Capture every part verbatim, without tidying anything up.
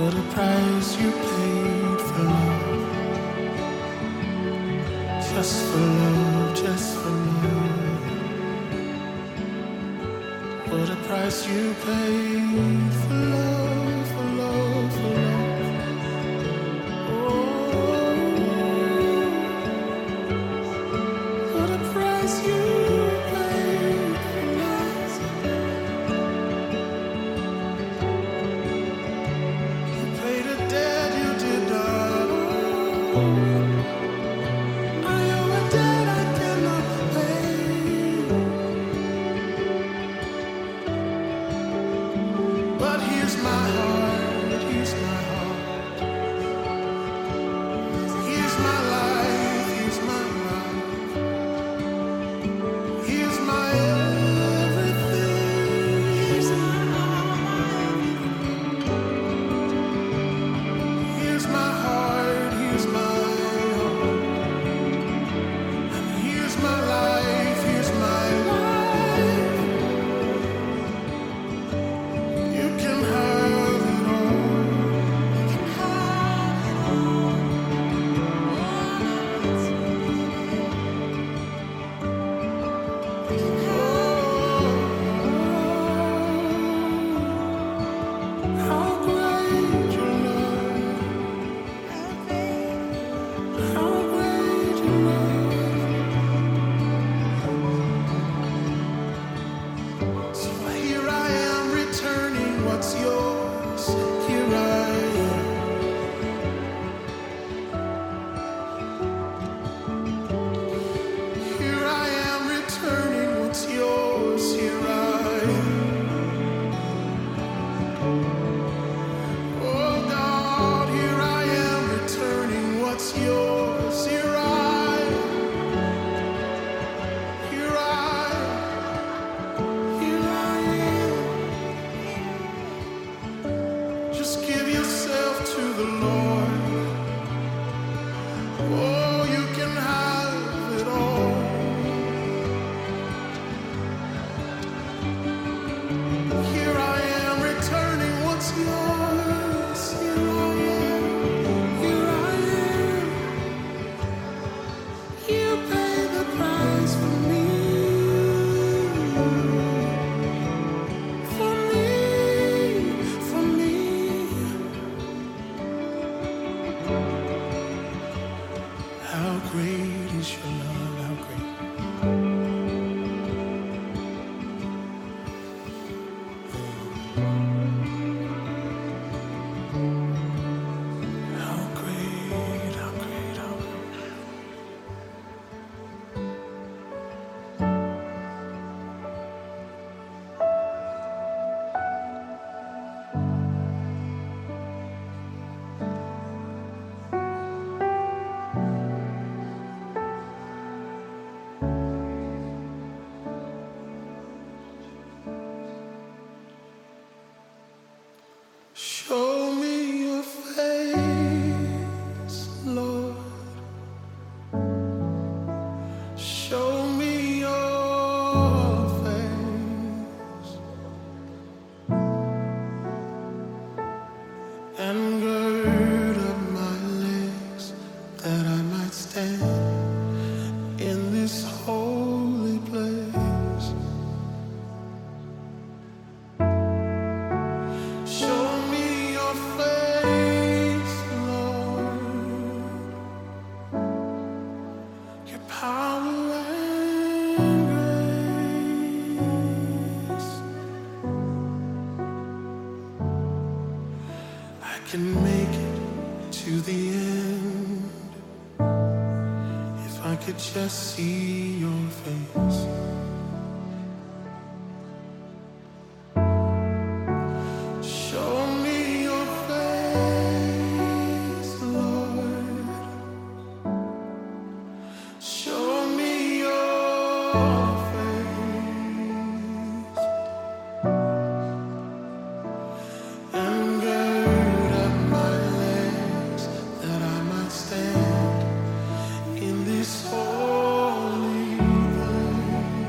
What a price you paid for love, just for love, just for love. What a price you paid for love, for love, for love. Oh, what a price you paid for love. You paid a debt you did not owe. I owe a debt I cannot pay. But here's my heart, here's my heart. Here's my life, here's my life. Here's my everything. Here's my life. Here's my heart, here's my heart. And here's my life, here's my life. You can have it all. You can have it all. How great your love, how great your love. So here I am returning what's yours. Here I am. Here I am returning what's yours. Here I am. Oh God, here I am returning what's yours. Here I am. Here I am. Here I am. Just give yourself to the Lord. Oh, you can have it all. Here I am returning what's yours. Here I am. Here I am. You paid the price for me. For me. For me. How great is your love? How great. How great, how great, how great. Show me your face, Lord. Show me your face. And gird up my legs that I might stand in this holy place. Show me your face, Lord. Your power and grace. I can make it to the end if I could just see your face. Show me your face, Lord. Show me your face. And gird up my legs that I might stand in this holy place.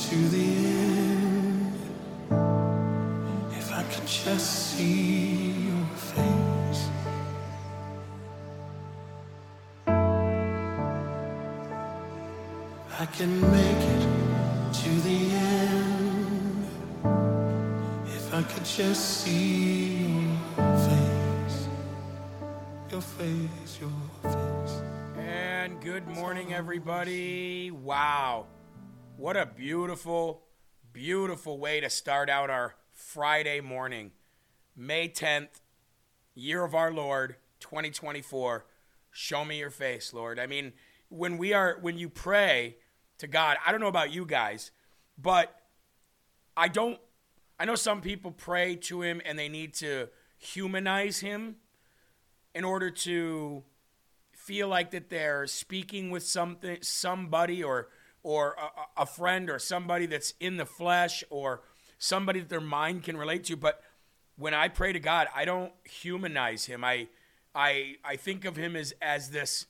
to the end. If I could just see your face. I can make it to the end. If I could just see your face. Your face, your face. And good morning, everybody. Wow. What a beautiful, beautiful way to start out our Friday morning. May tenth, year of our Lord, twenty twenty-four. Show me your face, Lord. I mean, when we are, when you pray to God, I don't know about you guys, but I don't, I know some people pray to him and they need to humanize him in order to feel like that they're speaking with something, somebody or or a, a friend or somebody that's in the flesh or somebody that their mind can relate to. But when I pray to God, I don't humanize him. I I I think of him as as this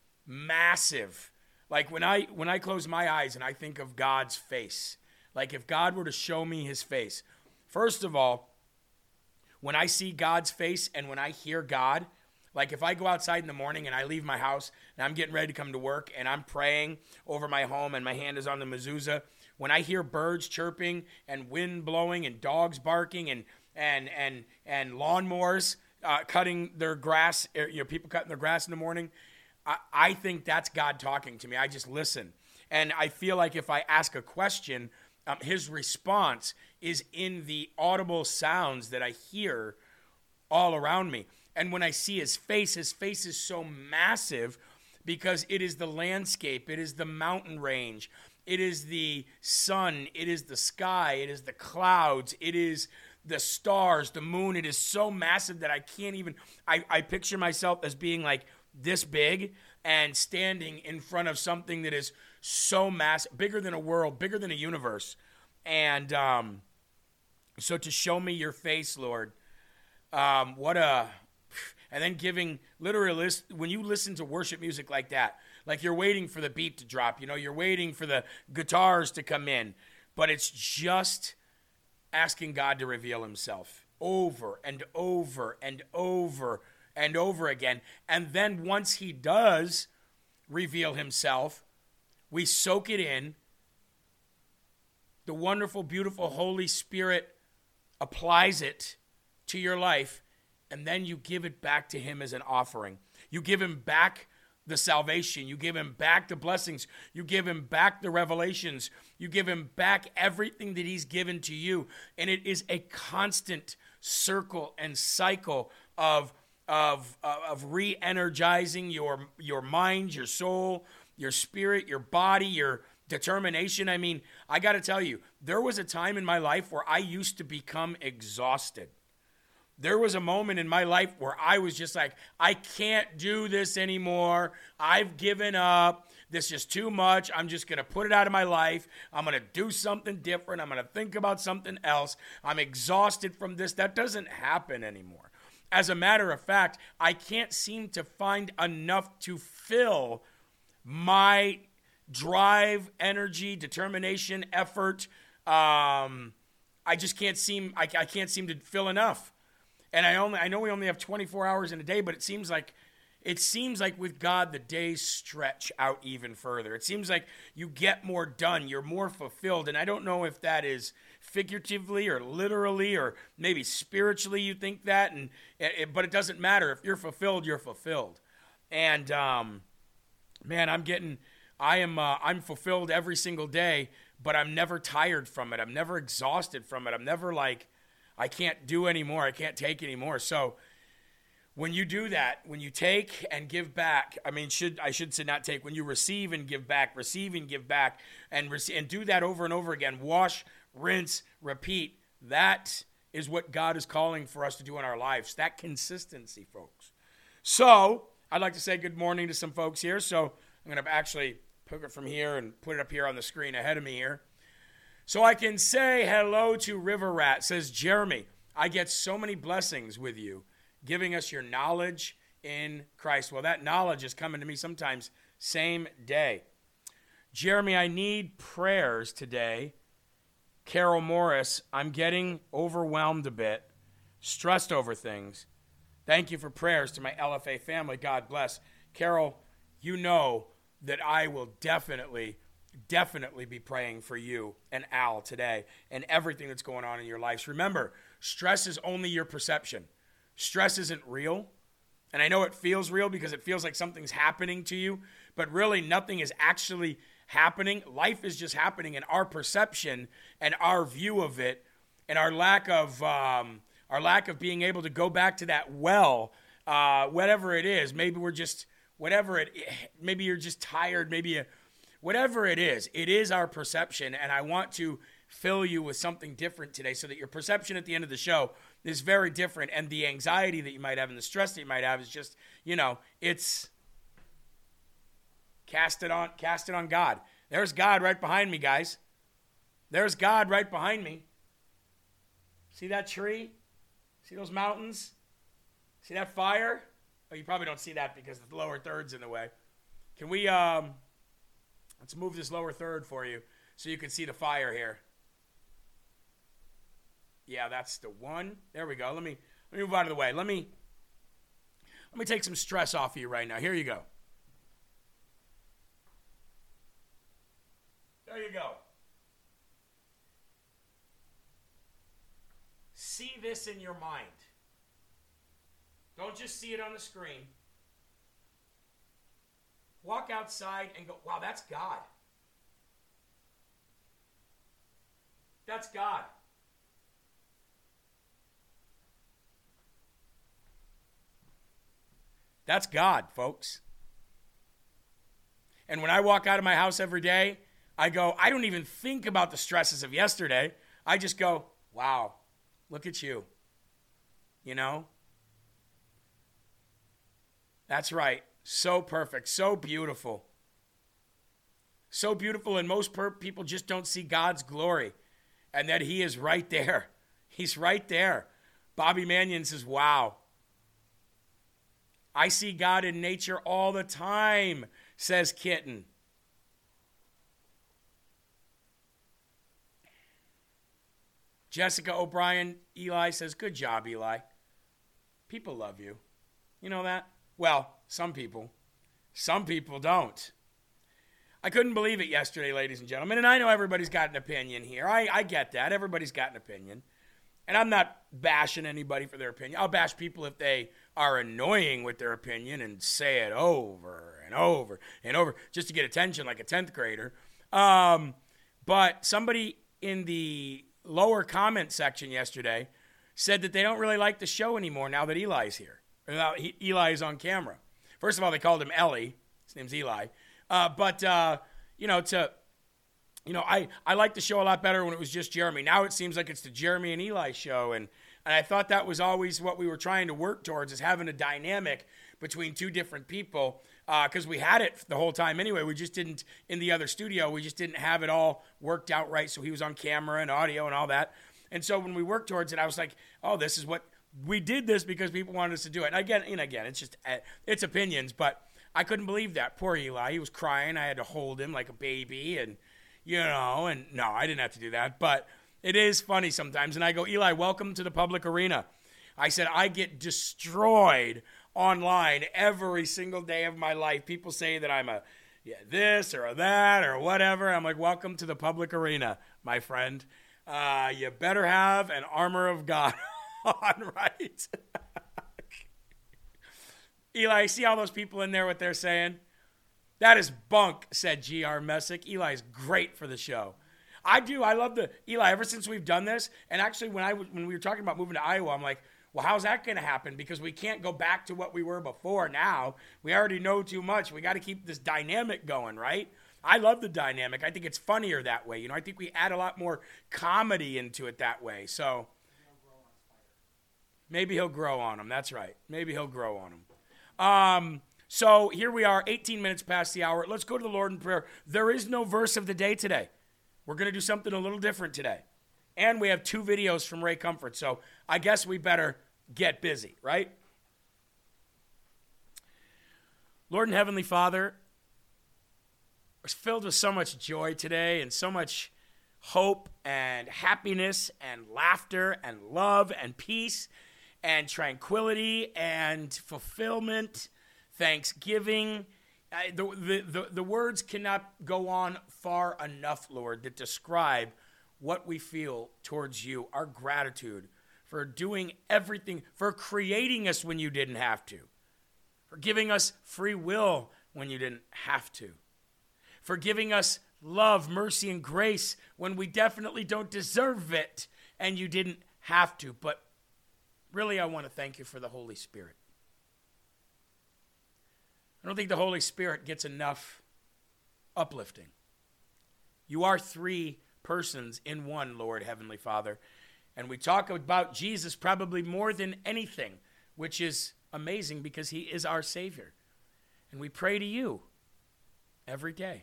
massive, like when I when I close my eyes and I think of God's face, like if God were to show me his face. First of all, when I see God's face and when I hear God, like if I go outside in the morning and I leave my house and I'm getting ready to come to work and I'm praying over my home and my hand is on the mezuzah, when I hear birds chirping and wind blowing and dogs barking and and and and lawnmowers uh, cutting their grass, you know, people cutting their grass in the morning, I, I think that's God talking to me. I just listen. And I feel like if I ask a question, um, his response is in the audible sounds that I hear all around me. And when I see his face, his face is so massive because it is the landscape, it is the mountain range, it is the sun, it is the sky, it is the clouds, it is the stars, the moon. It is so massive that I can't even, I, I picture myself as being like this big and standing in front of something that is so massive, bigger than a world, bigger than a universe. And um, so to show me your face, Lord, um, what a... And then giving, literally, when you listen to worship music like that, like you're waiting for the beat to drop, you know, you're waiting for the guitars to come in, but it's just asking God to reveal himself over and over and over and over again. And then once he does reveal himself, we soak it in. The wonderful, beautiful Holy Spirit applies it to your life. And then you give it back to him as an offering. You give him back the salvation. You give him back the blessings. You give him back the revelations. You give him back everything that he's given to you. And it is a constant circle and cycle of, of, of re-energizing your, your mind, your soul, your spirit, your body, your determination. I mean, I got to tell you, there was a time in my life where I used to become exhausted. There was a moment in my life where I was just like, I can't do this anymore. I've given up. This is too much. I'm just going to put it out of my life. I'm going to do something different. I'm going to think about something else. I'm exhausted from this. That doesn't happen anymore. As a matter of fact, I can't seem to find enough to fill my drive, energy, determination, effort. Um, I just can't seem, I, I can't seem to fill enough. And I only I know we only have twenty-four hours in a day, but it seems like it seems like with God the days stretch out even further. It seems like you get more done, you're more fulfilled, and I don't know if that is figuratively or literally or maybe spiritually you think that, and it, but it doesn't matter. If you're fulfilled, you're fulfilled. And um, man, I'm getting I am uh, I'm fulfilled every single day, but I'm never tired from it. I'm never exhausted from it. I'm never like I can't do anymore. I can't take anymore. So when you do that, when you take and give back, I mean, should I should say not take, when you receive and give back, receive and give back, and, rec- and do that over and over again, wash, rinse, repeat, that is what God is calling for us to do in our lives, that consistency, folks. So I'd like to say good morning to some folks here. So I'm going to actually pick it from here and put it up here on the screen ahead of me here. So I can say hello to River Rat. Says, Jeremy, I get so many blessings with you, giving us your knowledge in Christ. Well, that knowledge is coming to me sometimes same day. Jeremy, I need prayers today Carol Morris, I'm getting overwhelmed a bit, stressed over things. Thank you for prayers to my L F A family. God bless. Carol, you know that I will definitely, definitely be praying for you and Al today and everything that's going on in your lives. Remember, stress is only your perception. Stress isn't real. And I know it feels real because it feels like something's happening to you, but really nothing is actually happening. Life is just happening, and our perception and our view of it and our lack of um, our lack of being able to go back to that well, uh, whatever it is, maybe we're just, whatever it, maybe you're just tired, maybe a, whatever it is, it is our perception, and I want to fill you with something different today so that your perception at the end of the show is very different, and the anxiety that you might have and the stress that you might have is just, you know, it's cast it on, cast it on God. There's God right behind me, guys. There's God right behind me. See that tree? See those mountains? See that fire? Oh, you probably don't see that because the lower third's in the way. Can we, um, let's move this lower third for you so you can see the fire here. Yeah, that's the one. There we go. Let me let me move out of the way. Let me let me take some stress off of you right now. Here you go. There you go. See this in your mind. Don't just see it on the screen. Walk outside and go, wow, that's God. That's God. That's God, folks. And when I walk out of my house every day, I go, I don't even think about the stresses of yesterday. I just go, wow, look at you. You know? That's right. So perfect. So beautiful. So beautiful. And most per- people just don't see God's glory and that he is right there. He's right there. Bobby Mannion says, wow. I see God in nature all the time, says Kitten. Jessica O'Brien, Eli says, good job, Eli. People love you. You know that? Well, some people. Some people don't. I couldn't believe it yesterday, ladies and gentlemen, and I know everybody's got an opinion here. I, I get that. Everybody's got an opinion. And I'm not bashing anybody for their opinion. I'll bash people if they are annoying with their opinion and say it over and over and over just to get attention like a tenth grader. Um, but somebody in the lower comment section yesterday said that they don't really like the show anymore now that Eli's here. Or now he, Eli is on camera. First of all, they called him Ellie. His name's Eli. Uh, but, uh, you know, to... You know, I, I liked the show a lot better when it was just Jeremy. Now it seems like it's the Jeremy and Eli show, and, and I thought that was always what we were trying to work towards, is having a dynamic between two different people, because uh, we had it the whole time anyway. We just didn't, in the other studio, we just didn't have it all worked out right, so he was on camera and audio and all that. And so when we worked towards it, I was like, oh, this is what, we did this because people wanted us to do it. And again, and again, it's just, it's opinions, but I couldn't believe that. Poor Eli, he was crying. I had to hold him like a baby, and you know, and no, I didn't have to do that, but it is funny sometimes. And I go, Eli, welcome to the public arena. I said, I get destroyed online every single day of my life. People say that I'm a yeah, this or a that or whatever. I'm like, welcome to the public arena, my friend. Uh, you better have an armor of God on, right? Eli, see all those people in there, what they're saying? That is bunk, said G R Messick. Eli's great for the show. I do. I love the Eli. Ever since we've done this, and actually when I when we were talking about moving to Iowa, I'm like, well, how's that going to happen? Because we can't go back to what we were before now. We already know too much. We got to keep this dynamic going, right? I love the dynamic. I think it's funnier that way. You know, I think we add a lot more comedy into it that way. So maybe he'll grow on him. That's right. Maybe he'll grow on him. Um. So here we are, eighteen minutes past the hour. Let's go to the Lord in prayer. There is no verse of the day today. We're going to do something a little different today. And we have two videos from Ray Comfort, so I guess we better get busy, right? Lord and Heavenly Father, we're filled with so much joy today and so much hope and happiness and laughter and love and peace and tranquility and fulfillment, thanksgiving. Uh, the, the, the, the words cannot go on far enough, Lord, that describe what we feel towards you, our gratitude for doing everything, for creating us when you didn't have to, for giving us free will when you didn't have to, for giving us love, mercy, and grace when we definitely don't deserve it and you didn't have to. But really, I want to thank you for the Holy Spirit. I don't think the Holy Spirit gets enough uplifting. You are three persons in one, Lord, Heavenly Father. And we talk about Jesus probably more than anything, which is amazing because he is our Savior. And we pray to you every day.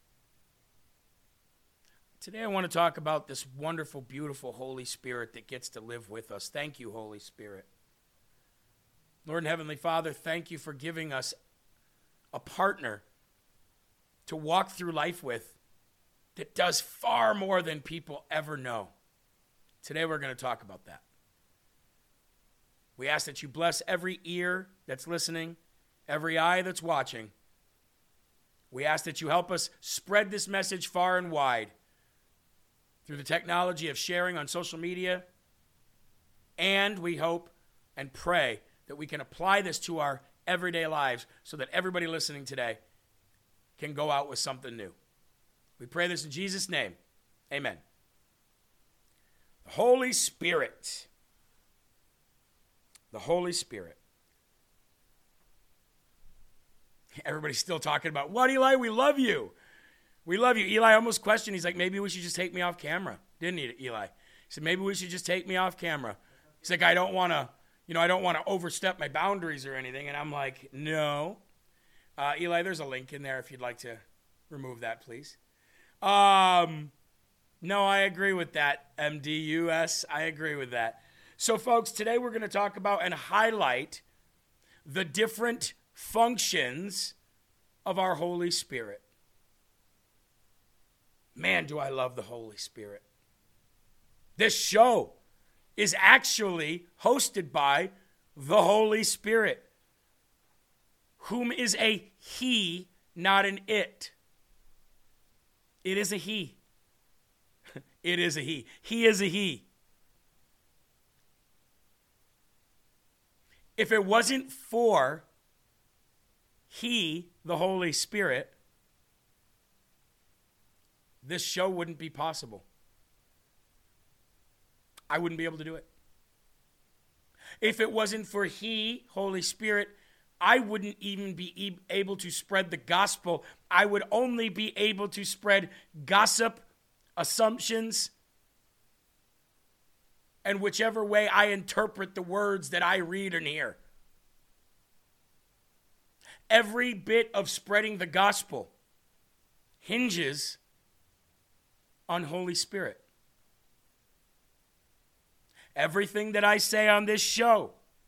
Today I want to talk about this wonderful, beautiful Holy Spirit that gets to live with us. Thank you, Holy Spirit. Lord and Heavenly Father, thank you for giving us a partner to walk through life with that does far more than people ever know. Today we're going to talk about that. We ask that you bless every ear that's listening, every eye that's watching. We ask that you help us spread this message far and wide through the technology of sharing on social media. And we hope and pray that we can apply this to our everyday lives so that everybody listening today can go out with something new. We pray this in Jesus' name. Amen. The Holy Spirit. The Holy Spirit. Everybody's still talking about, what, Eli? We love you. We love you. Eli almost questioned. He's like, maybe we should just take me off camera. Didn't he, Eli? He said, maybe we should just take me off camera. He's like, I don't want to, you know, I don't want to overstep my boundaries or anything. And I'm like, no. Uh, Eli, there's a link in there if you'd like to remove that, please. Um, no, I agree with that, M D U S. I agree with that. So, folks, today we're going to talk about and highlight the different functions of our Holy Spirit. Man, do I love the Holy Spirit. This show is actually hosted by the Holy Spirit, whom is a he, not an it. It is a he. It is a he. He is a he. If it wasn't for he, the Holy Spirit, this show wouldn't be possible. I wouldn't be able to do it. If it wasn't for he, Holy Spirit, I wouldn't even be able to spread the gospel. I would only be able to spread gossip, assumptions, and whichever way I interpret the words that I read and hear. Every bit of spreading the gospel hinges on Holy Spirit. Everything that I say on this show,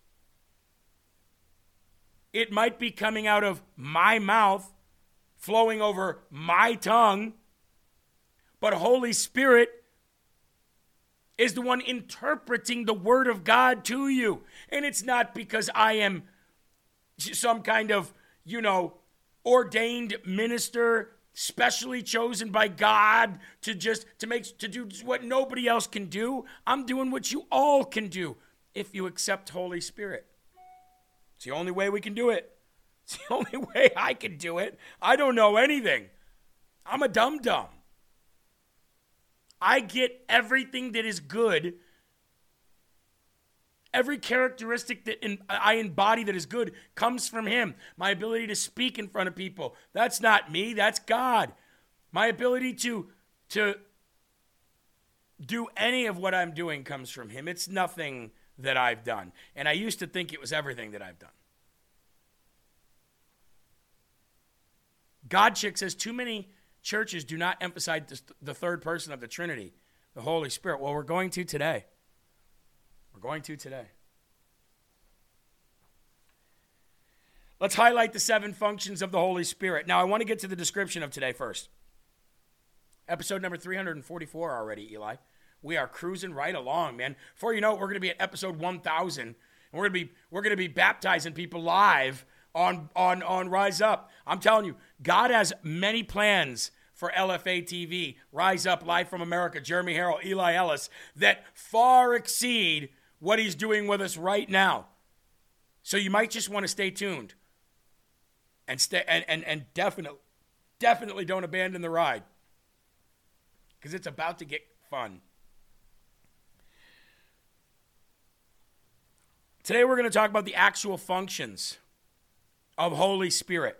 it might be coming out of my mouth, flowing over my tongue, but Holy Spirit is the one interpreting the Word of God to you. And it's not because I am some kind of, you know, ordained minister, specially chosen by God to just to make to do what nobody else can do. I'm doing what you all can do if you accept Holy Spirit. It's the only way we can do it. It's the only way I can do it. I don't know anything. I'm a dum-dum. I get everything that is good. Every characteristic that in, I embody that is good comes from him. My ability to speak in front of people, that's not me, that's God. My ability to, to do any of what I'm doing comes from him. It's nothing that I've done. And I used to think it was everything that I've done. God Chick says too many churches do not emphasize the third person of the Trinity, the Holy Spirit. Well, we're going to today. We're going to today. Let's highlight the seven functions of the Holy Spirit. Now, I want to get to the description of today first. Episode number three hundred forty-four already, Eli. We are cruising right along, man. Before you know it, we're going to be at episode one thousand. And we're going to be we're going to be baptizing people live on on on Rise Up. I'm telling you, God has many plans for L F A T V, Rise Up, Live from America, Jeremy Harrell, Eli Ellis, that far exceed what he's doing with us right now. So you might just want to stay tuned. And stay and and, and definitely definitely don't abandon the ride. Because it's about to get fun. Today we're going to talk about the actual functions of Holy Spirit.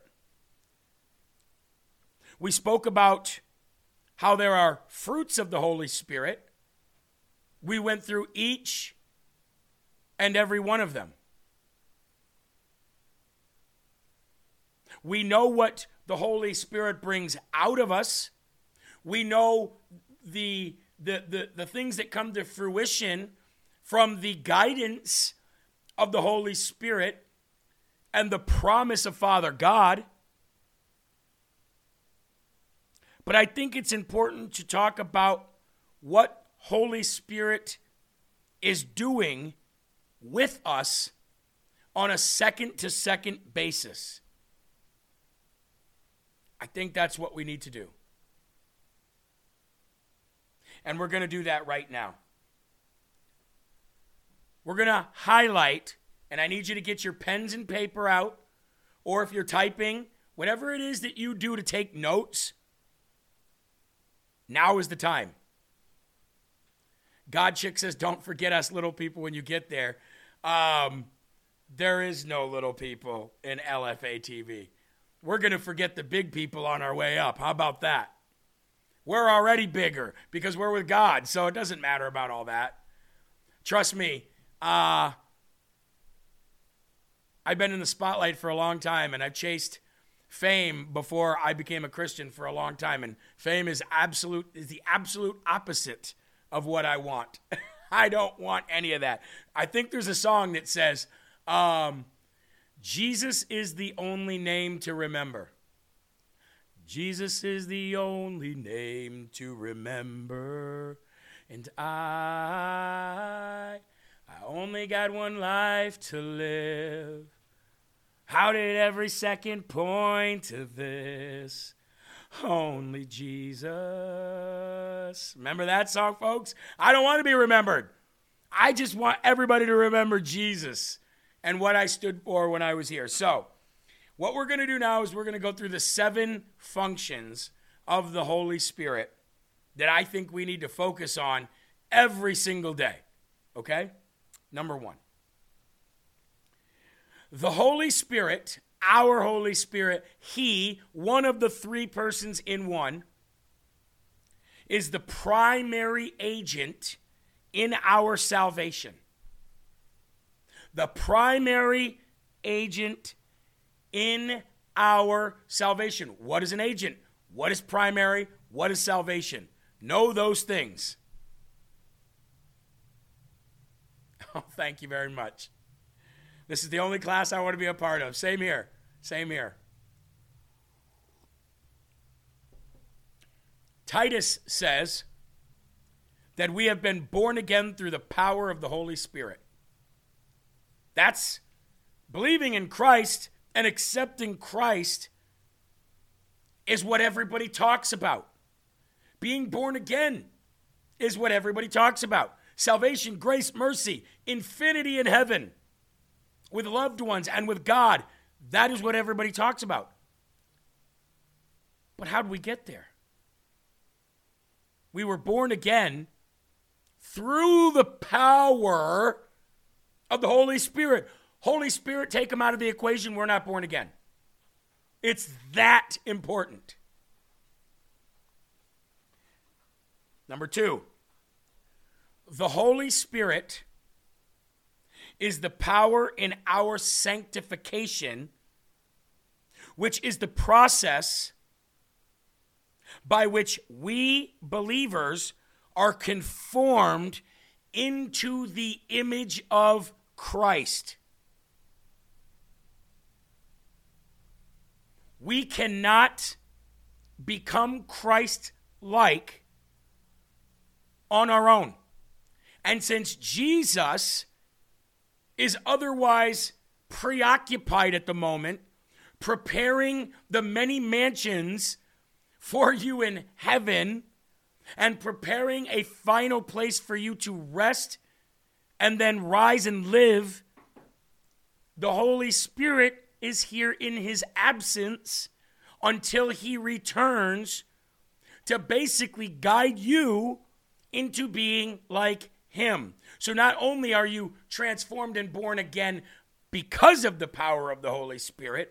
We spoke about how there are fruits of the Holy Spirit. We went through each and every one of them. We know what the Holy Spirit brings out of us. We know the, the, the, the things that come to fruition from the guidance of the Holy Spirit and the promise of Father God. But I think it's important to talk about what Holy Spirit is doing with us on a second-to-second basis. I think that's what we need to do. And we're going to do that right now. We're going to highlight, and I need you to get your pens and paper out, or if you're typing, whatever it is that you do to take notes, now is the time. God Chick says, don't forget us little people when you get there. Um, there is no little people in L F A T V. We're going to forget the big people on our way up. How about that? We're already bigger because we're with God, so it doesn't matter about all that. Trust me, uh, I've been in the spotlight for a long time, and I've chased fame before I became a Christian for a long time, and fame is absolute is the absolute opposite of what I want. I don't want any of that. I think there's a song that says, um, Jesus is the only name to remember. Jesus is the only name to remember. And I, I only got one life to live. How did every second point to this? Only Jesus. Remember that song, folks? I don't want to be remembered. I just want everybody to remember Jesus and what I stood for when I was here. So, what we're going to do now is we're going to go through the seven functions of the Holy Spirit that I think we need to focus on every single day. Okay? Number one. The Holy Spirit, our Holy Spirit, He, one of the three persons in one, is the primary agent in our salvation. The primary agent in our salvation. What is an agent? What is primary? What is salvation? Know those things. Oh, thank you very much. This is the only class I want to be a part of. Same here. Same here. Titus says that we have been born again through the power of the Holy Spirit. That's believing in Christ and accepting Christ is what everybody talks about. Being born again is what everybody talks about. Salvation, grace, mercy, infinity in heaven with loved ones and with God. That is what everybody talks about. But how did we get there? We were born again through the power of the Holy Spirit. Holy Spirit, take them out of the equation, we're not born again. It's that important. Number two, the Holy Spirit is the power in our sanctification, which is the process by which we believers are conformed into the image of Christ. We cannot become Christ like on our own. And since Jesus is otherwise preoccupied at the moment, preparing the many mansions for you in heaven and preparing a final place for you to rest and then rise and live, the Holy Spirit is here in his absence until he returns to basically guide you into being like him. So not only are you transformed and born again because of the power of the Holy Spirit,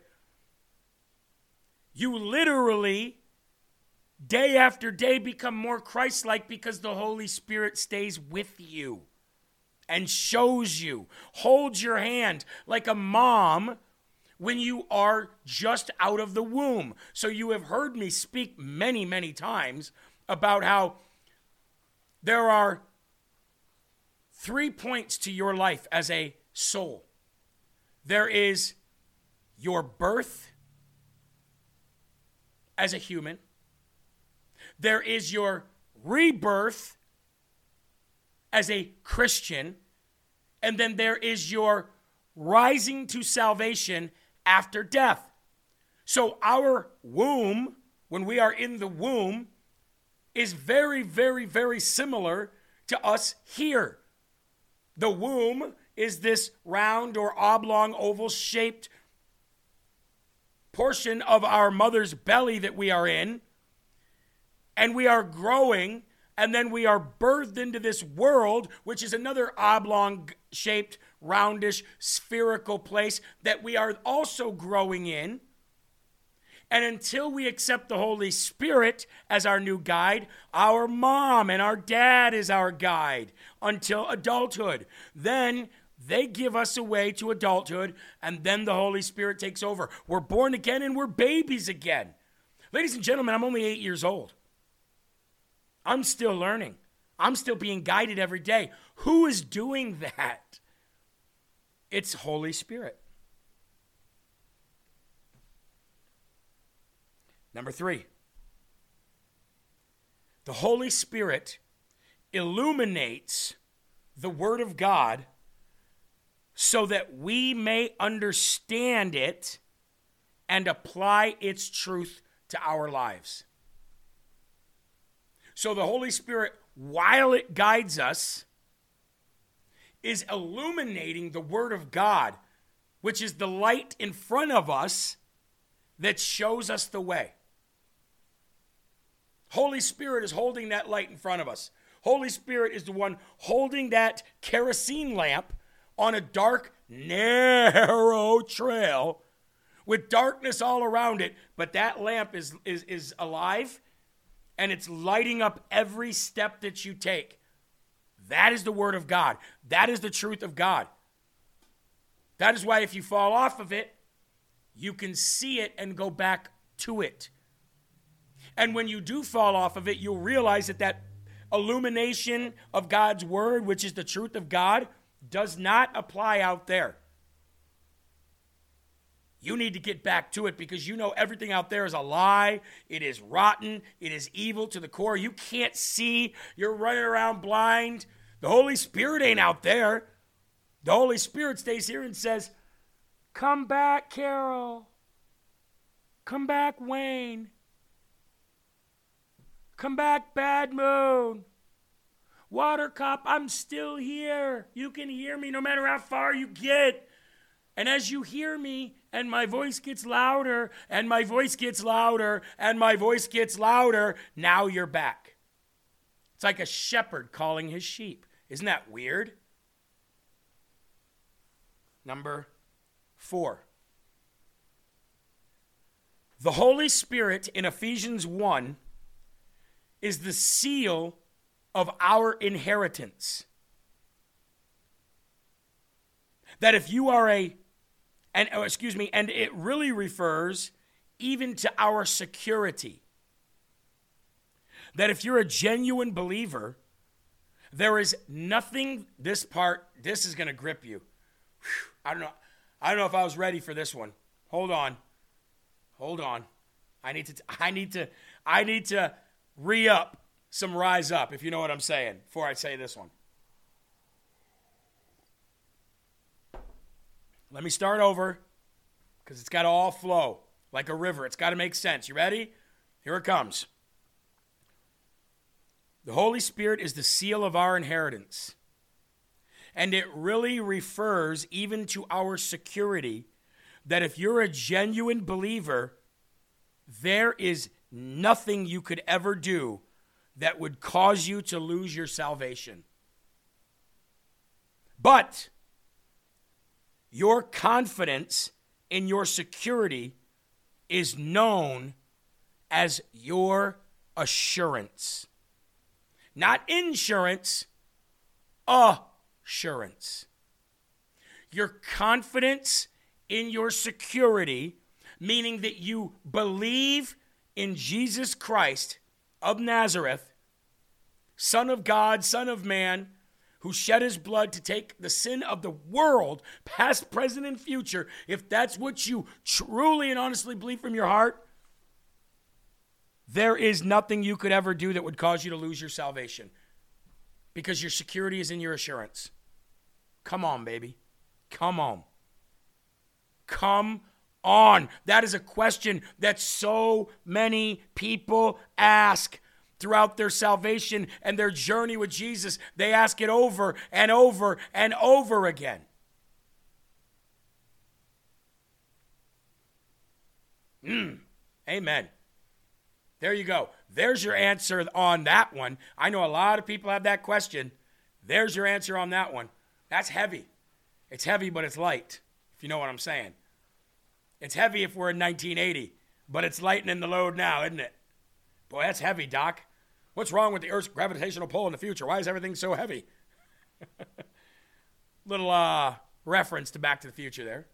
you literally, day after day, become more Christ-like because the Holy Spirit stays with you and shows you, holds your hand like a mom when you are just out of the womb. So you have heard me speak many, many times about how there are three points to your life as a soul. There is your birth as a human. There is your rebirth as a Christian. And then there is your rising to salvation after death. So our womb, when we are in the womb, is very, very, very similar to us here. The womb is this round or oblong, oval-shaped portion of our mother's belly that we are in, and we are growing, and then we are birthed into this world, which is another oblong-shaped, roundish, spherical place that we are also growing in. And until we accept the Holy Spirit as our new guide, our mom and our dad is our guide until adulthood. Then they give us away to adulthood, and then the Holy Spirit takes over. We're born again and we're babies again. Ladies and gentlemen, I'm only eight years old. I'm still learning. I'm still being guided every day. Who is doing that? It's Holy Spirit. Number three, the Holy Spirit illuminates the Word of God so that we may understand it and apply its truth to our lives. So the Holy Spirit, while it guides us, is illuminating the Word of God, which is the light in front of us that shows us the way. Holy Spirit is holding that light in front of us. Holy Spirit is the one holding that kerosene lamp on a dark, narrow trail with darkness all around it, but that lamp is, is, is alive, and it's lighting up every step that you take. That is the Word of God. That is the truth of God. That is why if you fall off of it, you can see it and go back to it. And when you do fall off of it, you'll realize that that illumination of God's Word, which is the truth of God, does not apply out there. You need to get back to it because you know everything out there is a lie. It is rotten. It is evil to the core. You can't see. You're running around blind. The Holy Spirit ain't out there. The Holy Spirit stays here and says, "Come back, Carol. Come back, Wayne. Come back, Bad Moon. Watercop, I'm still here. You can hear me no matter how far you get. And as you hear me, and my voice gets louder, and my voice gets louder, and my voice gets louder, now you're back." It's like a shepherd calling his sheep. Isn't that weird? Number four. The Holy Spirit in Ephesians one is the seal of our inheritance. That if you are a, and oh, excuse me, and it really refers even to our security. That if you're a genuine believer, there is nothing, this part, this is going to grip you. Whew, I don't know. I don't know if I was ready for this one. Hold on. Hold on. I need to, I need to, I need to re-up some rise up, if you know what I'm saying, before I say this one. Let me start over, because it's got to all flow like a river. It's got to make sense. You ready? Here it comes. The Holy Spirit is the seal of our inheritance. And it really refers even to our security, that if you're a genuine believer, there is nothing you could ever do that would cause you to lose your salvation. But your confidence in your security is known as your assurance. Not insurance, assurance. Your confidence in your security, meaning that you believe in Jesus Christ of Nazareth, Son of God, Son of Man, who shed his blood to take the sin of the world, past, present, and future. If that's what you truly and honestly believe from your heart, there is nothing you could ever do that would cause you to lose your salvation, because your security is in your assurance. Come on, baby. Come on. Come on. That is a question that so many people ask throughout their salvation and their journey with Jesus. They ask it over and over and over again. Mm. Amen. There you go. There's your answer on that one. I know a lot of people have that question. There's your answer on that one. That's heavy. It's heavy, but it's light, if you know what I'm saying. It's heavy if we're in nineteen eighty, but it's lightening the load now, isn't it? Boy, that's heavy, Doc. What's wrong with the Earth's gravitational pull in the future? Why is everything so heavy? Little uh, reference to Back to the Future there.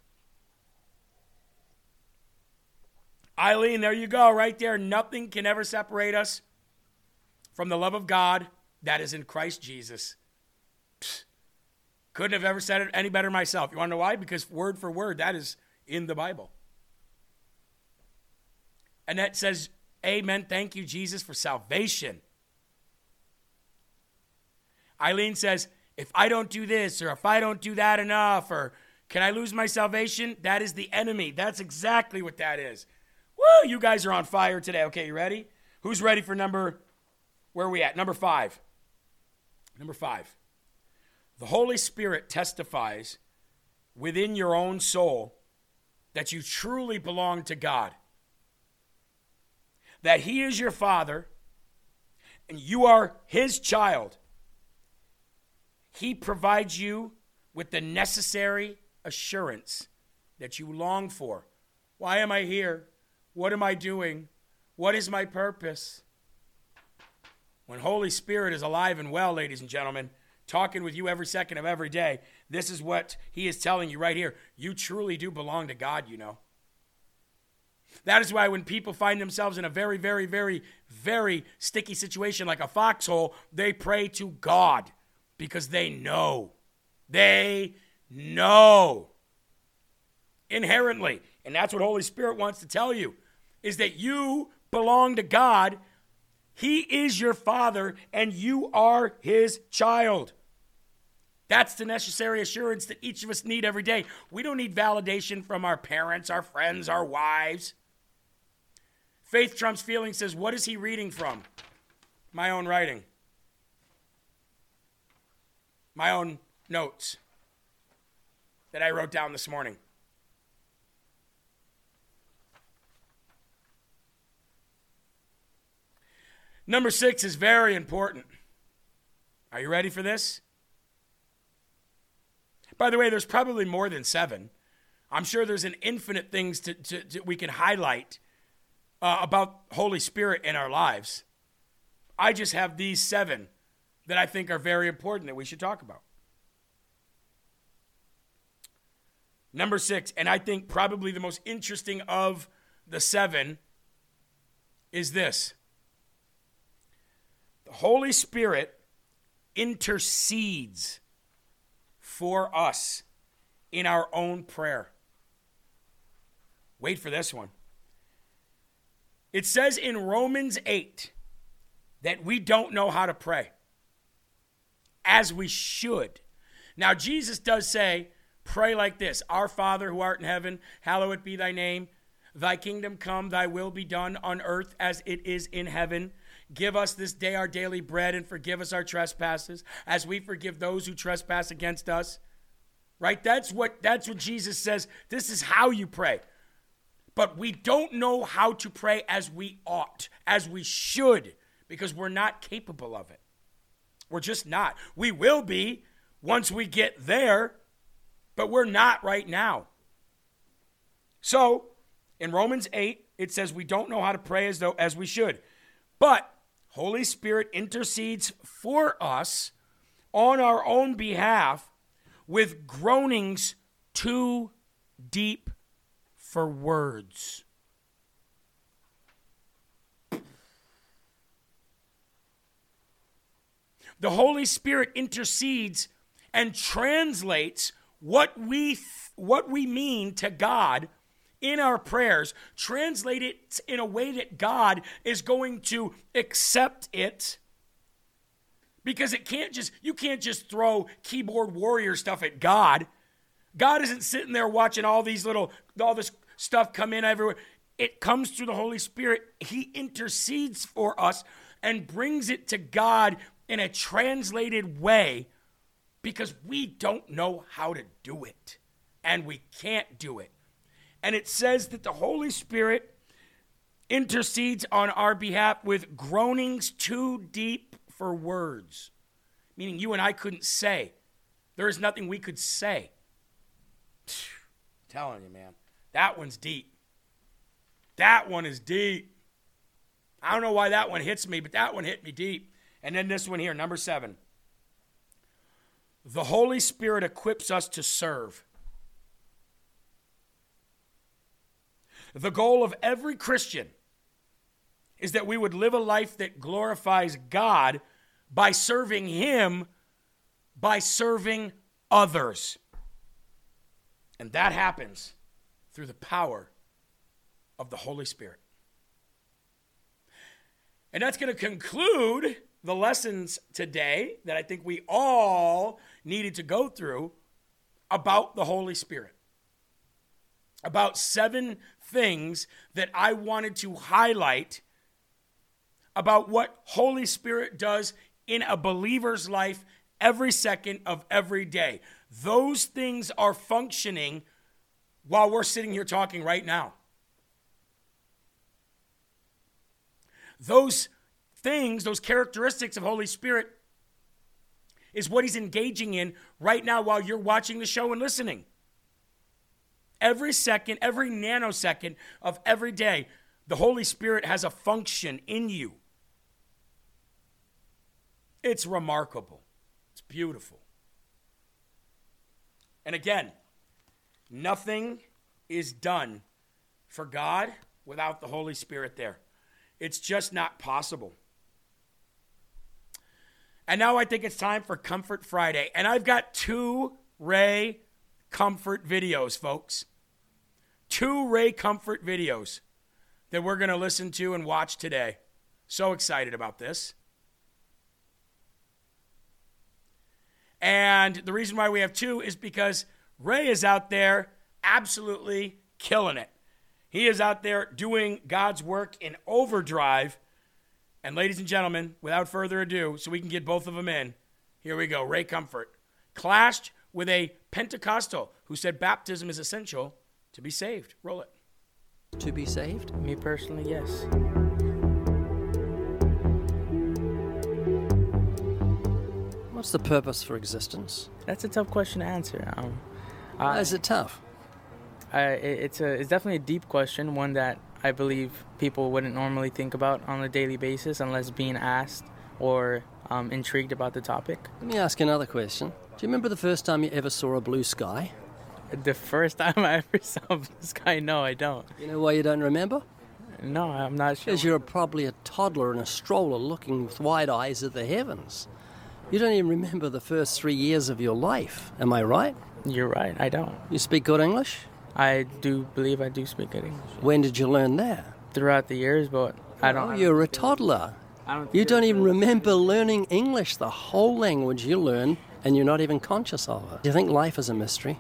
Eileen, there you go, right there. Nothing can ever separate us from the love of God that is in Christ Jesus. Psst. Couldn't have ever said it any better myself. You want to know why? Because word for word, that is in the Bible. And that says, amen, thank you, Jesus, for salvation. Eileen says, if I don't do this, or if I don't do that enough, or can I lose my salvation? That is the enemy. That's exactly what that is. Woo, you guys are on fire today. Okay, you ready? Who's ready for number, where are we at? Number five. Number five. The Holy Spirit testifies within your own soul that you truly belong to God. That he is your father and you are his child. He provides you with the necessary assurance that you long for. Why am I here? What am I doing? What is my purpose? When Holy Spirit is alive and well, ladies and gentlemen, talking with you every second of every day, this is what he is telling you right here. You truly do belong to God, you know. That is why when people find themselves in a very, very, very, very sticky situation like a foxhole, they pray to God because they know. They know. Inherently. And that's what Holy Spirit wants to tell you, is that you belong to God. He is your father and you are his child. That's the necessary assurance that each of us need every day. We don't need validation from our parents, our friends, our wives. Faith Trumps Feeling says, what is he reading from? My own writing. My own notes that I wrote down this morning. Number six is very important. Are you ready for this? By the way, there's probably more than seven. I'm sure there's an infinite things to, to, to we can highlight uh, about Holy Spirit in our lives. I just have these seven that I think are very important that we should talk about. Number six, and I think probably the most interesting of the seven, is this. The Holy Spirit intercedes for us in our own prayer. Wait for this one. It says in Romans eight, that we don't know how to pray as we should. Now, Jesus does say, pray like this: Our Father who art in heaven, hallowed be thy name. Thy kingdom come, thy will be done on earth as it is in heaven. Give us this day our daily bread, and forgive us our trespasses as we forgive those who trespass against us. Right? That's what, that's what Jesus says. This is how you pray. But we don't know how to pray as we ought, as we should, because we're not capable of it. We're just not. We will be once we get there, but we're not right now. So, in Romans eight, it says we don't know how to pray as though as we should. But Holy Spirit intercedes for us on our own behalf with groanings too deep for words. The Holy Spirit intercedes and translates what we what we mean to God in our prayers, translate it in a way that God is going to accept it. Because it can't just, you can't just throw keyboard warrior stuff at God. God isn't sitting there watching all these little, all this stuff come in everywhere. It comes through the Holy Spirit. He intercedes for us and brings it to God in a translated way because we don't know how to do it. And we can't do it. And it says that the Holy Spirit intercedes on our behalf with groanings too deep for words. Meaning you and I couldn't say. There is nothing we could say. I'm telling you, man. That one's deep. That one is deep. I don't know why that one hits me, but that one hit me deep. And then this one here, number seven. The Holy Spirit equips us to serve. The goal of every Christian is that we would live a life that glorifies God by serving Him, by serving others. And that happens through the power of the Holy Spirit. And that's going to conclude the lessons today that I think we all needed to go through about the Holy Spirit. About seven things that I wanted to highlight about what Holy Spirit does in a believer's life every second of every day. Those things are functioning while we're sitting here talking right now. Those things, those characteristics of Holy Spirit is what He's engaging in right now while you're watching the show and listening. Every second, every nanosecond of every day, the Holy Spirit has a function in you. It's remarkable. It's beautiful. And again, nothing is done for God without the Holy Spirit there. It's just not possible. And now I think it's time for Comfort Friday. And I've got two Ray Comfort videos, folks. Two Ray Comfort videos that we're going to listen to and watch today. So excited about this. And the reason why we have two is because Ray is out there absolutely killing it. He is out there doing God's work in overdrive. And ladies and gentlemen, without further ado, so we can get both of them in, here we go. Ray Comfort clashed with a Pentecostal who said baptism is essential to be saved. Roll it. To be saved? Me personally, yes. What's the purpose for existence? That's a tough question to answer. Um, Why I, is it tough? I, it's a it's definitely a deep question, one that I believe people wouldn't normally think about on a daily basis unless being asked or um, intrigued about the topic. Let me ask another question. Do you remember the first time you ever saw a blue sky? The first time I ever saw a blue sky, no, I don't. You know why you don't remember? No, I'm not sure. Because you're probably a toddler in a stroller looking with wide eyes at the heavens. You don't even remember the first three years of your life. Am I right? You're right, I don't. You speak good English? I do believe I do speak good English. When did you learn that? Throughout the years, but I don't... Oh, you're a toddler. I don't think You it don't was even really- remember learning English, the whole language you learn, and you're not even conscious of it. Do you think life is a mystery?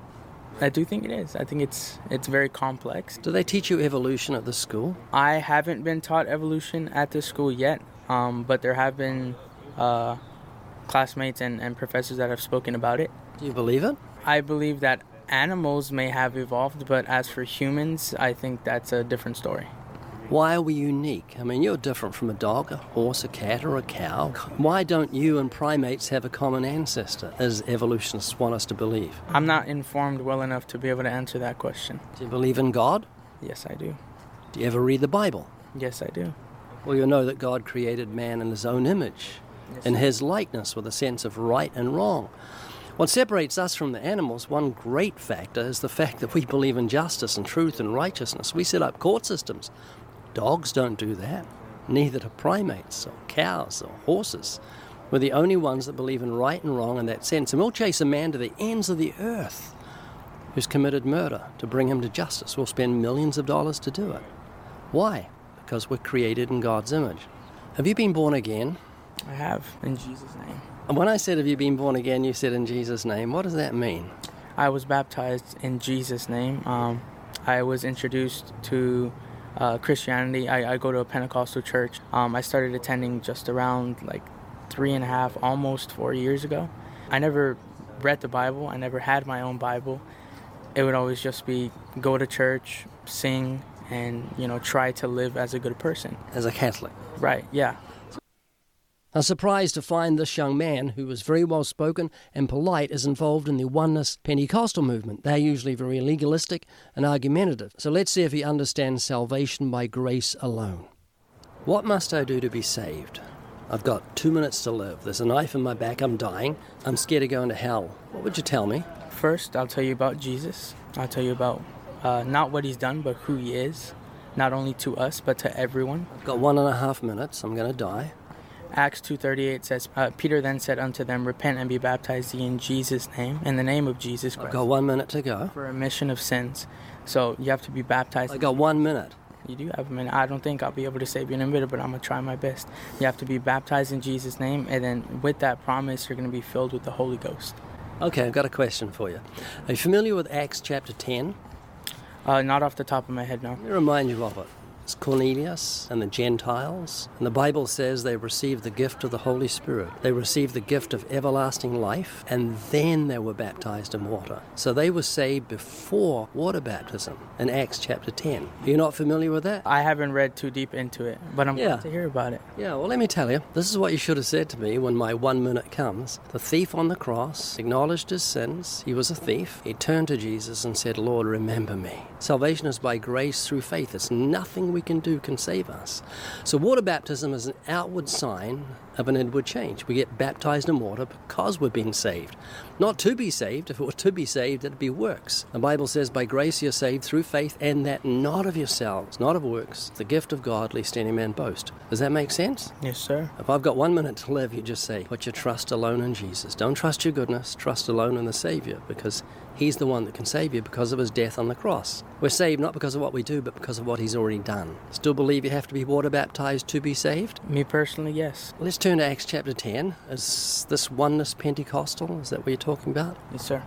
I do think it is. I think it's it's very complex. Do they teach you evolution at the school? I haven't been taught evolution at this school yet, um, but there have been uh, classmates and, and professors that have spoken about it. Do you believe it? I believe that animals may have evolved, but as for humans, I think that's a different story. Why are we unique? I mean, you're different from a dog, a horse, a cat, or a cow. Why don't you and primates have a common ancestor, as evolutionists want us to believe? I'm not informed well enough to be able to answer that question. Do you believe in God? Yes, I do. Do you ever read the Bible? Yes, I do. Well, you know that God created man in his own image, Yes, in sir. his likeness, with a sense of right and wrong. What separates us from the animals, one great factor, is the fact that we believe in justice and truth and righteousness. We set up court systems. Dogs don't do that. Neither do primates or cows or horses. We're the only ones that believe in right and wrong in that sense. And we'll chase a man to the ends of the earth who's committed murder to bring him to justice. We'll spend millions of dollars to do it. Why? Because we're created in God's image. Have you been born again? I have, in Jesus' name. And when I said, have you been born again, you said in Jesus' name. What does that mean? I was baptized in Jesus' name. Um, I was introduced to uh, Christianity. I, I go to a Pentecostal church. Um, I started attending just around like three and a half, almost four years ago. I never read the Bible. I never had my own Bible. It would always just be go to church, sing, and, you know, try to live as a good person. As a Catholic. Right, yeah. I'm surprised to find this young man, who was very well spoken and polite, is involved in the Oneness Pentecostal movement. They're usually very legalistic and argumentative. So let's see if he understands salvation by grace alone. What must I do to be saved? I've got two minutes to live. There's a knife in my back. I'm dying. I'm scared of going to hell. What would you tell me? First, I'll tell you about Jesus. I'll tell you about uh, not what he's done, but who he is. Not only to us, but to everyone. I've got one and a half minutes. I'm going to die. Acts two thirty-eight says, uh, Peter then said unto them, Repent and be baptized ye in Jesus' name, in the name of Jesus I've Christ, got one minute to go. for remission of sins. So you have to be baptized. I got one minute. You do have a minute. I don't think I'll be able to save you in a minute, but I'm going to try my best. You have to be baptized in Jesus' name, and then with that promise, you're going to be filled with the Holy Ghost. Okay, I've got a question for you. Are you familiar with Acts chapter ten? Uh, not off the top of my head, no. Let me remind you of it. It's Cornelius and the Gentiles, and the Bible says they received the gift of the Holy Spirit. They received the gift of everlasting life, and then they were baptized in water. So they were saved before water baptism in Acts chapter ten. Are you not familiar with that? I haven't read too deep into it, but I'm Yeah. glad to hear about it. Yeah, well, let me tell you, this is what you should have said to me when my one minute comes. The thief on the cross acknowledged his sins. He was a thief. He turned to Jesus and said, Lord, remember me. Salvation is by grace through faith. It's nothing we can do can save us. So water baptism is an outward sign of an inward change. We get baptized in water because we're being saved. Not to be saved. If it were to be saved, it'd be works. The Bible says, by grace you're saved through faith, and that not of yourselves, not of works, the gift of God, lest any man boast. Does that make sense? Yes, sir. If I've got one minute to live, you just say, put your trust alone in Jesus. Don't trust your goodness, trust alone in the Savior, because he's the one that can save you because of his death on the cross. We're saved not because of what we do, but because of what he's already done. Still believe you have to be water baptized to be saved? Me personally, yes. Let's turn to Acts chapter ten. Is this Oneness Pentecostal? Is that what you're talking about? Yes, sir.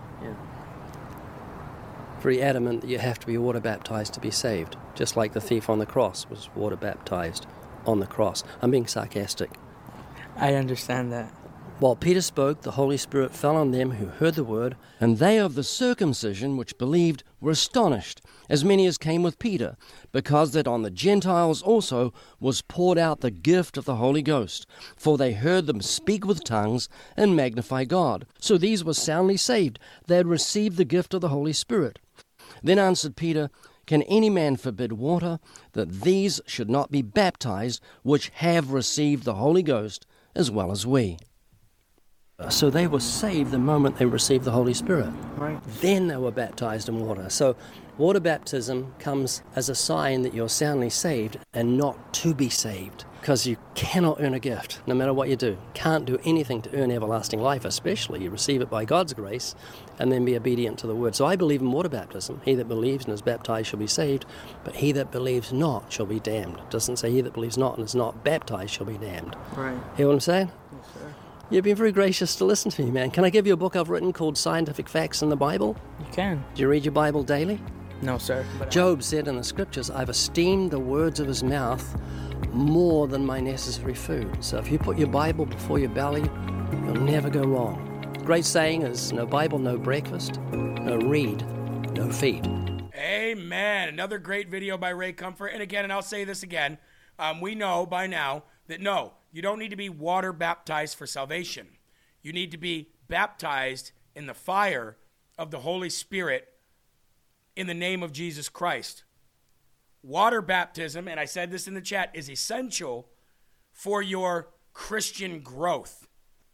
Very adamant that you have to be water baptized to be saved, just like the thief on the cross was water baptized on the cross. I'm being sarcastic. I understand that. While Peter spoke, the Holy Spirit fell on them who heard the word, and they of the circumcision which believed were astonished, as many as came with Peter, because that on the Gentiles also was poured out the gift of the Holy Ghost. For they heard them speak with tongues and magnify God. So these were soundly saved. They had received the gift of the Holy Spirit. Then answered Peter, Can any man forbid water, that these should not be baptized, which have received the Holy Ghost, as well as we? So they were saved the moment they received the Holy Spirit. Right. Then they were baptized in water. So water baptism comes as a sign that you're soundly saved and not to be saved, because you cannot earn a gift, no matter what you do. Can't do anything to earn everlasting life, especially you receive it by God's grace and then be obedient to the word. So I believe in water baptism. He that believes and is baptized shall be saved, but he that believes not shall be damned. It doesn't say he that believes not and is not baptized shall be damned. Right. Hear what I'm saying? Yes, sir. You've been very gracious to listen to me, man. Can I give you a book I've written called Scientific Facts in the Bible? You can. Do you read your Bible daily? No, sir. But Job said in the scriptures, I've esteemed the words of his mouth more than my necessary food. So if you put your Bible before your belly, you'll never go wrong. Great saying is, no Bible, no breakfast, no read, no feed. Amen. Another great video by Ray Comfort. And again, and I'll say this again, um, we know by now that no, you don't need to be water baptized for salvation. You need to be baptized in the fire of the Holy Spirit in the name of Jesus Christ. Water baptism, and I said this in the chat, is essential for your Christian growth.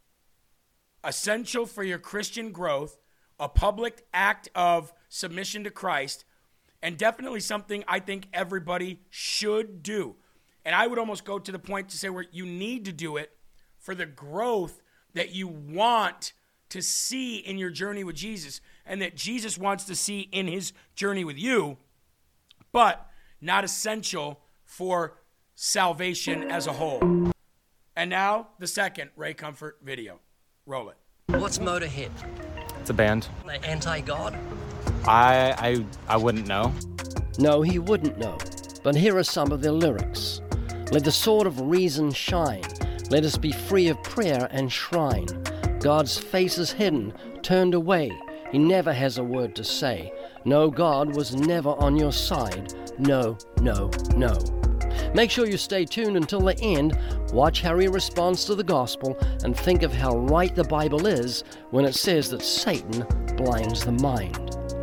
Essential for your Christian growth, a public act of submission to Christ, and definitely something I think everybody should do. And I would almost go to the point to say where you need to do it for the growth that you want to see in your journey with Jesus and that Jesus wants to see in his journey with you, but not essential for salvation as a whole. And now, the second Ray Comfort video. Roll it. What's Motorhead? It's a band. They anti-God? I I I wouldn't know. No, he wouldn't know. But here are some of their lyrics. Let the sword of reason shine. Let us be free of prayer and shrine. God's face is hidden, turned away. He never has a word to say. No, God was never on your side. No, no, no. Make sure you stay tuned until the end. Watch how he responds to the gospel and think of how right the Bible is when it says that Satan blinds the mind.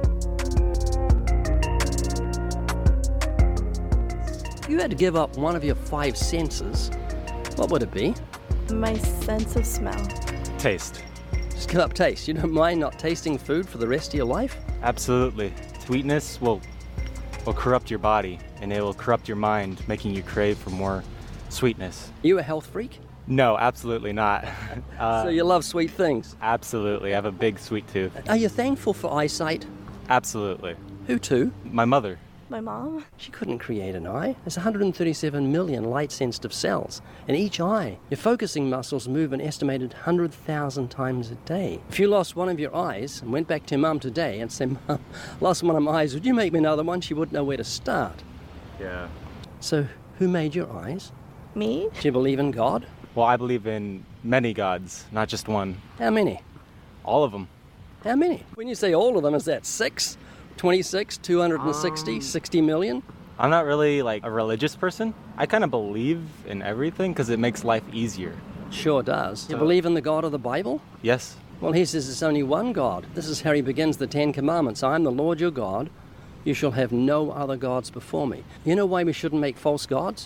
If you had to give up one of your five senses, what would it be? My sense of smell. Taste. Just give up taste. You don't mind not tasting food for the rest of your life? Absolutely. Sweetness will will corrupt your body, and it will corrupt your mind, making you crave for more sweetness. Are you a health freak? No, absolutely not. uh, So you love sweet things? Absolutely. I have a big sweet tooth. Are you thankful for eyesight? Absolutely. Who to? My mother. My mom. She couldn't create an eye. There's one hundred thirty-seven million light-sensitive cells in each eye. Your focusing muscles move an estimated one hundred thousand times a day. If you lost one of your eyes and went back to Mum today and said, Mum, lost one of my eyes, would you make me another one? She wouldn't know where to start. Yeah. So who made your eyes? Me? Do you believe in God? Well, I believe in many gods, not just one. How many? All of them. How many? When you say all of them, is that six? twenty-six, two hundred sixty, um, sixty million? I'm not really like a religious person. I kind of believe in everything because it makes life easier. Sure does. So, you believe in the God of the Bible? Yes. Well, he says it's only one God. This is how he begins the Ten Commandments. I am the Lord your God. You shall have no other gods before me. You know why we shouldn't make false gods?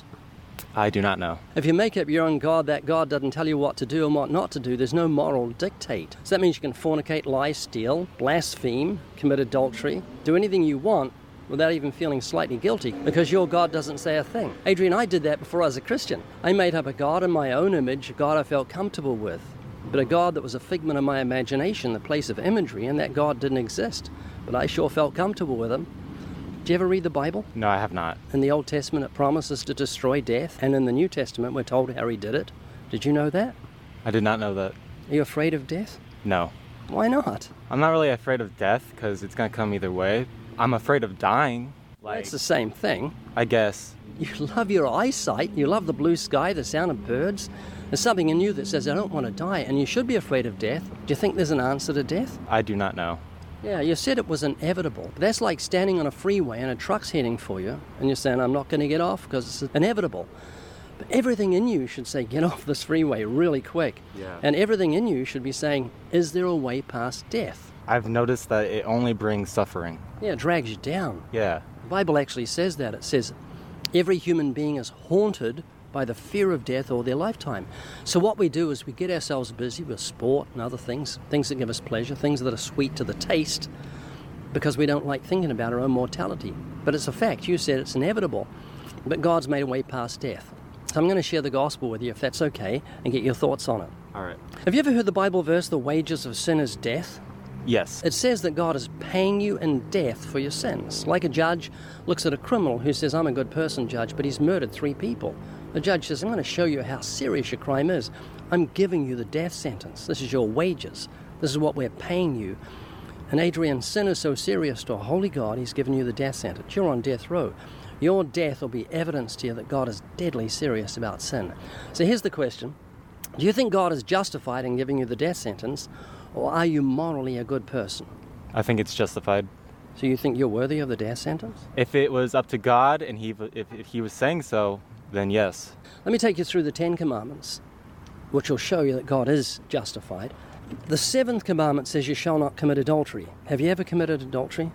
I do not know. If you make up your own God, that God doesn't tell you what to do and what not to do. There's no moral dictate. So that means you can fornicate, lie, steal, blaspheme, commit adultery, do anything you want without even feeling slightly guilty because your God doesn't say a thing. Adrian, I did that before I was a Christian. I made up a God in my own image, a God I felt comfortable with, but a God that was a figment of my imagination, the place of imagery, and that God didn't exist. But I sure felt comfortable with him. Do you ever read the Bible? No, I have not. In the Old Testament, it promises to destroy death, and in the New Testament, we're told how he did it. Did you know that? I did not know that. Are you afraid of death? No. Why not? I'm not really afraid of death because it's going to come either way. I'm afraid of dying. Like, That's the same thing. I guess. You love your eyesight, you love the blue sky, the sound of birds. There's something in you that says, I don't want to die, and you should be afraid of death. Do you think there's an answer to death? I do not know. Yeah, you said it was inevitable. But that's like standing on a freeway and a truck's heading for you, and you're saying, I'm not going to get off because it's inevitable. But everything in you should say, get off this freeway really quick. Yeah. And everything in you should be saying, is there a way past death? I've noticed that it only brings suffering. Yeah, it drags you down. Yeah. The Bible actually says that. It says, every human being is haunted by the fear of death all their lifetime. So what we do is we get ourselves busy with sport and other things, things that give us pleasure, things that are sweet to the taste, because we don't like thinking about our own mortality. But it's a fact. You said it's inevitable. But God's made a way past death. So I'm going to share the gospel with you, if that's okay, and get your thoughts on it. All right. Have you ever heard the Bible verse, the wages of sin is death? Yes. It says that God is paying you in death for your sins. Like a judge looks at a criminal who says, I'm a good person, judge, but he's murdered three people. The judge says, I'm going to show you how serious your crime is. I'm giving you the death sentence. This is your wages. This is what we're paying you. And Adrian, sin is so serious to a holy God, he's given you the death sentence. You're on death row. Your death will be evidence to you that God is deadly serious about sin. So here's the question. Do you think God is justified in giving you the death sentence, or are you morally a good person? I think it's justified. So you think you're worthy of the death sentence? If it was up to God and he, if, if he was saying so, then yes. Let me take you through the Ten Commandments, which will show you that God is justified. The seventh commandment says you shall not commit adultery. Have you ever committed adultery?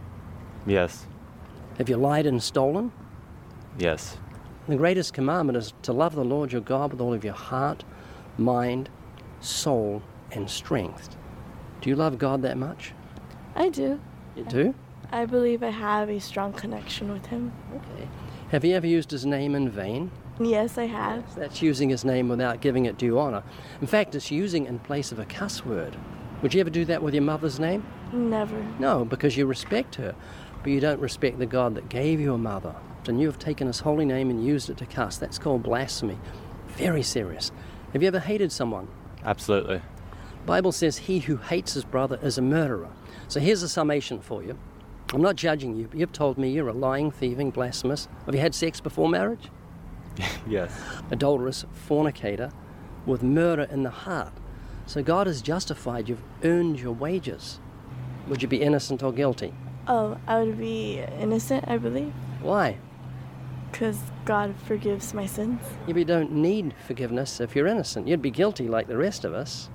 Yes. Have you lied and stolen? Yes. The greatest commandment is to love the Lord your God with all of your heart, mind, soul, and strength. Do you love God that much? I do. You do? I believe I have a strong connection with him. Okay. Have you ever used his name in vain? Yes, I have. That's using his name without giving it due honor. In fact, it's using it in place of a cuss word. Would you ever do that with your mother's name? Never. No, because you respect her, but you don't respect the God that gave you a mother. And you have taken his holy name and used it to cuss. That's called blasphemy. Very serious. Have you ever hated someone? Absolutely. The Bible says he who hates his brother is a murderer. So here's a summation for you. I'm not judging you, but you've told me you're a lying, thieving, blasphemous. Have you had sex before marriage? Yes. Adulterous, fornicator, with murder in the heart. So God has justified. You've earned your wages. Would you be innocent or guilty? Oh, I would be innocent, I believe, Why? because God forgives my sins. You don't need forgiveness if you're innocent. You'd be guilty like the rest of us.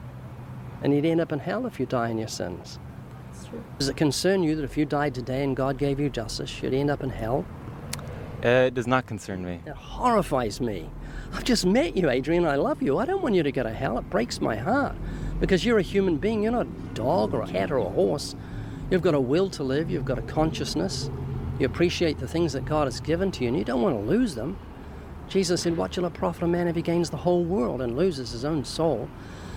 And you'd end up in hell if you die in your sins. That's true. Does it concern you that if you died today and God gave you justice, you'd end up in hell? Uh, it does not concern me. It horrifies me. I've just met you, Adrian. I love you. I don't want you to go to hell. It breaks my heart. Because you're a human being. You're not a dog or a cat or a horse. You've got a will to live. You've got a consciousness. You appreciate the things that God has given to you, and you don't want to lose them. Jesus said, what shall it profit a man if he gains the whole world and loses his own soul?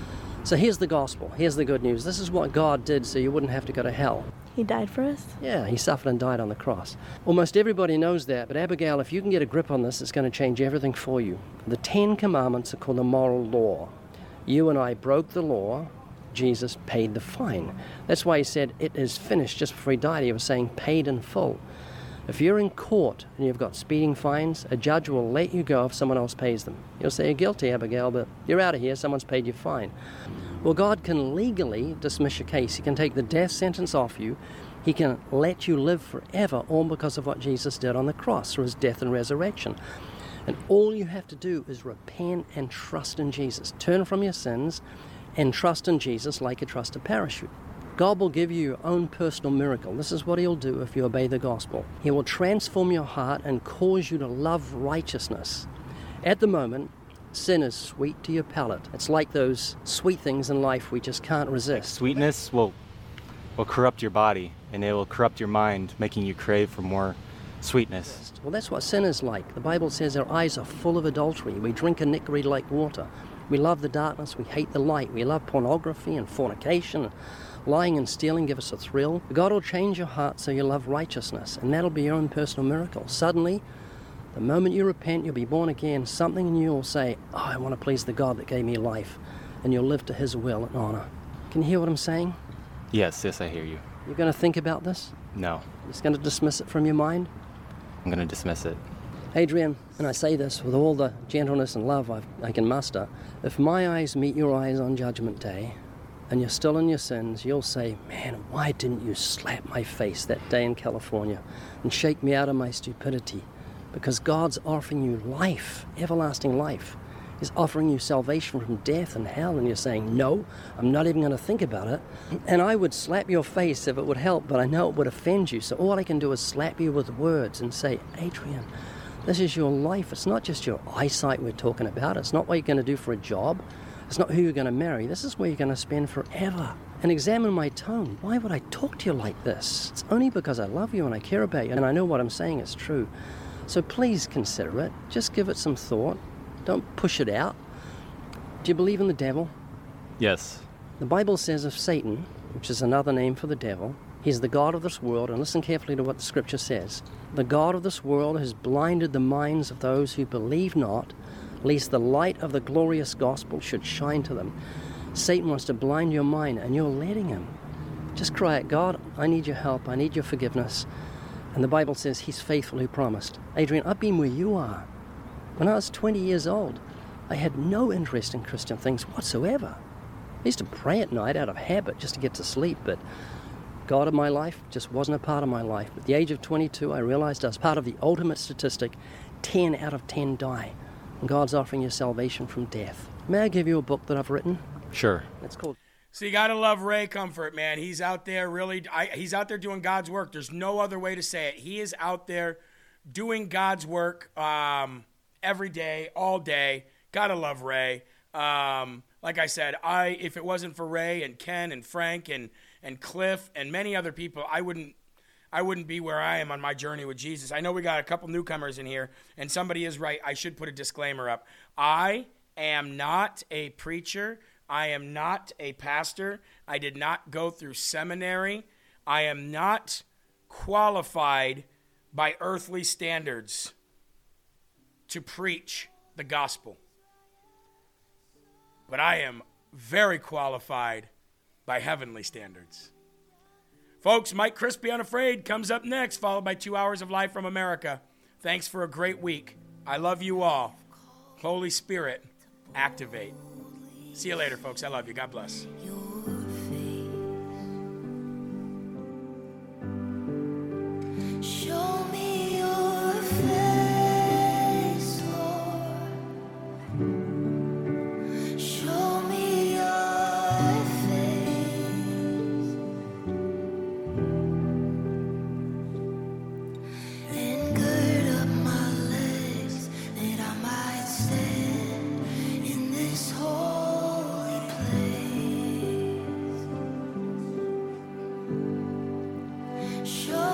So here's the gospel. Here's the good news. This is what God did so you wouldn't have to go to hell. He died for us? Yeah, he suffered and died on the cross. Almost everybody knows that, but Abigail, if you can get a grip on this, it's going to change everything for you. The Ten Commandments are called the moral law. You and I broke the law. Jesus paid the fine. That's why he said, it is finished. Just before he died, he was saying paid in full. If you're in court and you've got speeding fines, a judge will let you go if someone else pays them. You'll say, you're guilty, Abigail, but you're out of here. Someone's paid your fine. Well, God can legally dismiss your case. He can take the death sentence off you. He can let you live forever, all because of what Jesus did on the cross through his death and resurrection. And all you have to do is repent and trust in Jesus. Turn from your sins and trust in Jesus like you trust a parachute. God will give you your own personal miracle. This is what he'll do if you obey the gospel. He will transform your heart and cause you to love righteousness. At the moment, sin is sweet to your palate. It's like those sweet things in life we just can't resist. Sweetness will will corrupt your body, and it will corrupt your mind, making you crave for more sweetness. Well, that's what sin is like. The Bible says our eyes are full of adultery. We drink iniquity like water. We love the darkness. We hate the light. We love pornography and fornication. Lying and stealing give us a thrill. God will change your heart so you love righteousness, and that'll be your own personal miracle. Suddenly, the moment you repent, you'll be born again. Something in you will say, oh, I want to please the God that gave me life, and you'll live to his will and honor. Can you hear what I'm saying? Yes, yes, I hear you. You're going to think about this? No, You're just going to dismiss it from your mind? I'm going to dismiss it. Adrian, and I say this with all the gentleness and love I've, I can muster, if my eyes meet your eyes on Judgment Day, and you're still in your sins, you'll say, man, why didn't you slap my face that day in California and shake me out of my stupidity? Because God's offering you life, everlasting life. He's offering you salvation from death and hell, and you're saying, no, I'm not even going to think about it. And I would slap your face if it would help, but I know it would offend you. So all I can do is slap you with words and say, Adrian, This is your life. It's not just your eyesight we're talking about. It's not what you're going to do for a job. It's not who you're going to marry. This is where you're going to spend forever. And examine my tone. Why would I talk to you like this? It's only because I love you and I care about you, and I know what I'm saying is true. So please consider it. Just give it some thought. Don't push it out. Do you believe in the devil? Yes. The Bible says of Satan, which is another name for the devil, he's the god of this world, and listen carefully to what the scripture says. The god of this world has blinded the minds of those who believe not, lest the light of the glorious gospel should shine to them. Satan wants to blind your mind, and you're letting him. Just cry out, God, I need your help, I need your forgiveness. And the Bible says he's faithful who promised. Adrian, I've been where you are. When I was twenty years old, I had no interest in Christian things whatsoever. I used to pray at night out of habit just to get to sleep, but God of my life just wasn't a part of my life. At the age of twenty-two, I realized I was part of the ultimate statistic. ten out of ten die. And God's offering you salvation from death. May I give you a book that I've written? Sure. It's called... So you got to love Ray Comfort, man. He's out there really, I, he's out there doing God's work. There's no other way to say it. He is out there doing God's work um, every day, all day. Got to love Ray. Um, like I said, I if it wasn't for Ray and Ken and Frank and, and Cliff and many other people, I wouldn't I wouldn't be where I am on my journey with Jesus. I know we got a couple newcomers in here, and somebody is right. I should put a disclaimer up. I am not a preacher. I am not a pastor. I did not go through seminary. I am not qualified by earthly standards to preach the gospel. But I am very qualified by heavenly standards. Folks, Mike Crispy Unafraid comes up next, followed by two hours of Live from America. Thanks for a great week. I love you all. Holy Spirit, activate. See you later, folks. I love you. God bless. Show me your face, Lord. Show me your face. And gird up my legs that I might stand in this holy place. Show